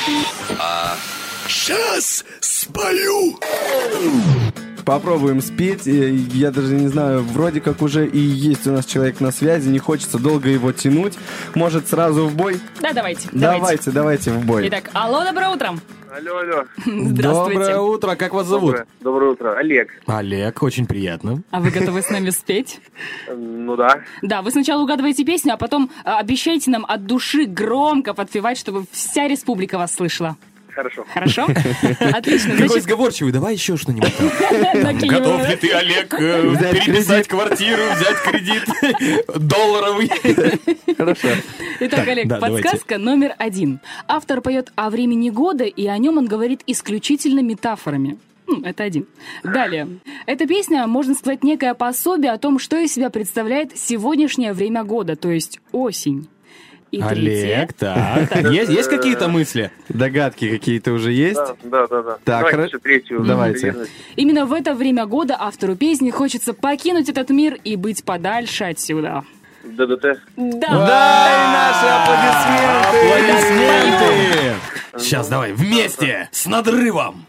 Сейчас спою. Попробуем спеть. Я даже не знаю, вроде как уже и есть у нас человек на связи. Не хочется долго его тянуть. Может, сразу в бой? Да, давайте. Давайте в бой. Итак, алло, доброе утро. Алло. Здравствуйте. Доброе утро, как вас зовут? Доброе утро. Олег. Олег, очень приятно. А вы готовы с нами спеть? Ну да. Да, вы сначала угадываете песню, а потом обещайте нам от души громко подпевать, чтобы вся республика вас слышала. Хорошо. Хорошо? Отлично. Какой Значит, сговорчивый, давай еще что-нибудь. накинем. Готов ли ты, Олег, переписать квартиру, взять кредит долларовый? Хорошо. Итак, Олег, да, подсказка номер 1. Автор поет о времени года, и о нем он говорит исключительно метафорами. Это 1. Далее. Эта песня, можно сказать, некое пособие о том, что из себя представляет сегодняшнее время года, то есть осень. И Олег, третье. так. Есть какие-то мысли? Догадки какие-то уже есть? Да. Так, Давайте хорошо. еще третью. Давайте. Именно в это время года автору песни хочется покинуть этот мир и быть подальше отсюда. ДДТ. Да! Наши Аплодисменты! Сейчас давай вместе, с надрывом.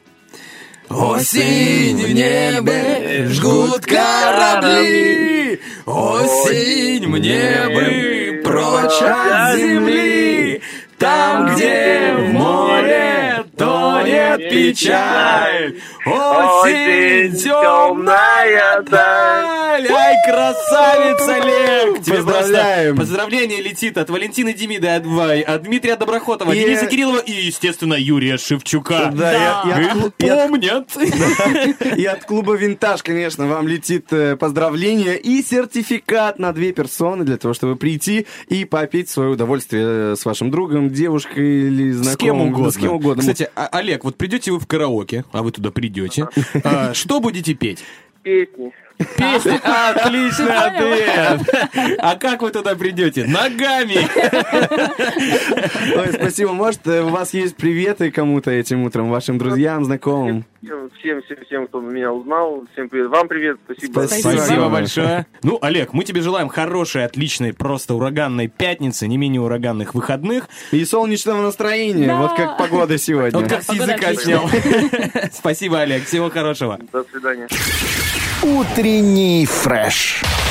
Осень в небе жгут корабли, осень в небе прочь от земли, там, где в море тонет печаль, осень темная даль. Ай, красавица, Олег! Тебе Поздравляем. просто поздравление летит от Валентины Демиды, от Дмитрия Доброхотова, И- Дениса Кириллова и, естественно, Юрия Шевчука. Да, Помнят. И от клуба «Винтаж», конечно, вам летит поздравление и сертификат на 2 персоны для того, чтобы прийти и попить в свое удовольствие с вашим другом, девушкой или знакомым. С кем угодно. Да, с кем угодно. Кстати, Олег, вот придете вы в караоке, а вы туда придете, что будете петь? Песни. Песни? Отличный ответ! А как вы туда придете? Ногами! Ой, спасибо. Может, у вас есть приветы кому-то этим утром, вашим друзьям, знакомым? Всем, кто меня узнал. Всем привет. Вам привет. Спасибо. Спасибо большое. Ну, Олег, мы тебе желаем хорошей, отличной, просто ураганной пятницы, не менее ураганных выходных. И солнечного настроения, Да. вот как погода сегодня. Вот как с Погода языка отличная. снял. Спасибо, Олег, всего хорошего. До свидания. Утренний фреш.